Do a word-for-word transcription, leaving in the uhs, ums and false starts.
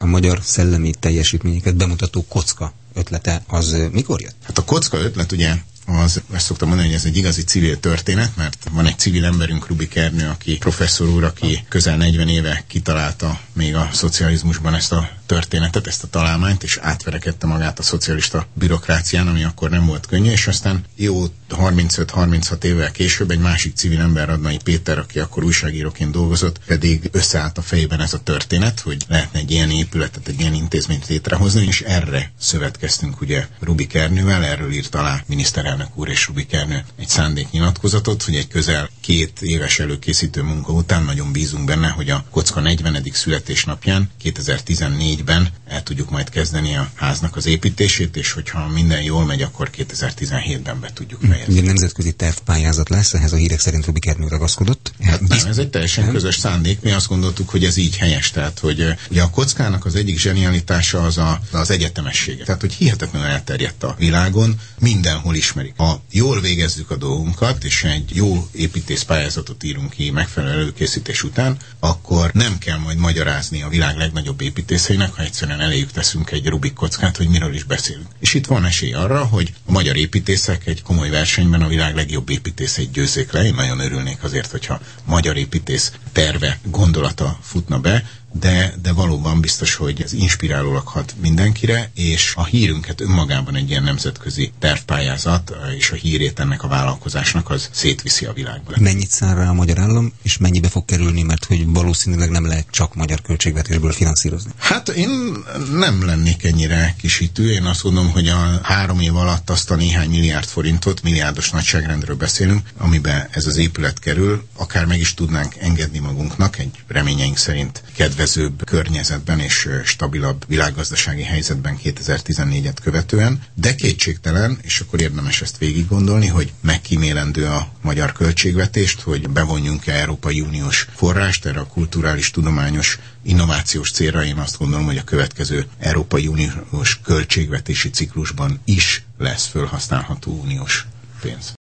a magyar szellemi teljesítményeket bemutató kocka ötlete, az mikor jött? Hát a kocka ötlet ugye, az, ezt szoktam mondani, hogy ez egy igazi civil történet, mert van egy civil emberünk, Rubik Ernő, aki professzor úr, aki közel negyven éve kitalálta még a szocializmusban ezt a történetet, ezt a találmányt, és átverekedte magát a szocialista bürokrácián, ami akkor nem volt könnyű, és aztán jó harmincöt-harminchat évvel később egy másik civil ember, Radnai Péter, aki akkor újságíróként dolgozott, pedig összeállt a fejében ez a történet, hogy lehetne egy ilyen épületet, egy ilyen intézményt létrehozni, és erre szövetkeztünk ugye Rubik Ernővel, erről írt alá miniszterelnök úr és Rubik Ernő egy szándéknyilatkozatot, hogy egy közel két éves előkészítő munka után nagyon bízunk benne, hogy a kocka negyvenedik születésnapján kétezer-tizennégyben el tudjuk majd kezdeni a háznak az építését, és hogyha minden jól megy, akkor kétezer-tizenhétben be tudjuk fejezni. Ugye nemzetközi tervpályázat lesz, ehhez a hírek szerint Rubik Ernő ragaszkodott. Hát nem, ez egy teljesen közös szándék. Mi azt gondoltuk, hogy ez így helyes. Tehát, hogy ugye a kockának az egyik zsenialitása az a, az egyetemessége. Tehát, hogy hihetetlenül elterjedt a világon, mindenhol ismerik. Ha jól végezzük a dolgunkat, és egy jó építészpályázatot írunk ki megfelelő előkészítés után, akkor nem kell majd magyarázni a világ legnagyobb építészeinek, ha egyszerűen eléjük teszünk egy Rubik kockát, hogy miről is beszélünk. És itt van esély arra, hogy a magyar építészek egy komoly versenyben a világ legjobb építészeit győzzék le. Én nagyon örülnék azért, hogyha magyar építész terve, gondolata futna be, de, de valóban biztos, hogy ez inspirálólag hat mindenkire, és a hírünket önmagában egy ilyen nemzetközi tervpályázat, és a hírét ennek a vállalkozásnak az szétviszi a világba. Mennyit száll rá a magyar állam, és mennyibe fog kerülni, mert hogy valószínűleg nem lehet csak magyar költségvetésből finanszírozni? Hát én nem lennék ennyire kisítő. Én azt gondolom, hogy a három év alatt azt a néhány milliárd forintot, milliárdos nagyságrendről beszélünk, amiben ez az épület kerül, akár meg is tudnánk engedni magunknak egy reményeink szerint kedvezőbb környezetben és stabilabb világgazdasági helyzetben kétezer-tizennégyet követően, de kétségtelen, és akkor érdemes ezt végig gondolni, hogy megkímélendő a magyar költségvetést, hogy bevonjunk-e Európai Uniós forrást erre a kulturális, tudományos, innovációs célra. Én azt gondolom, hogy a következő Európai Uniós költségvetési ciklusban is lesz fölhasználható uniós pénz.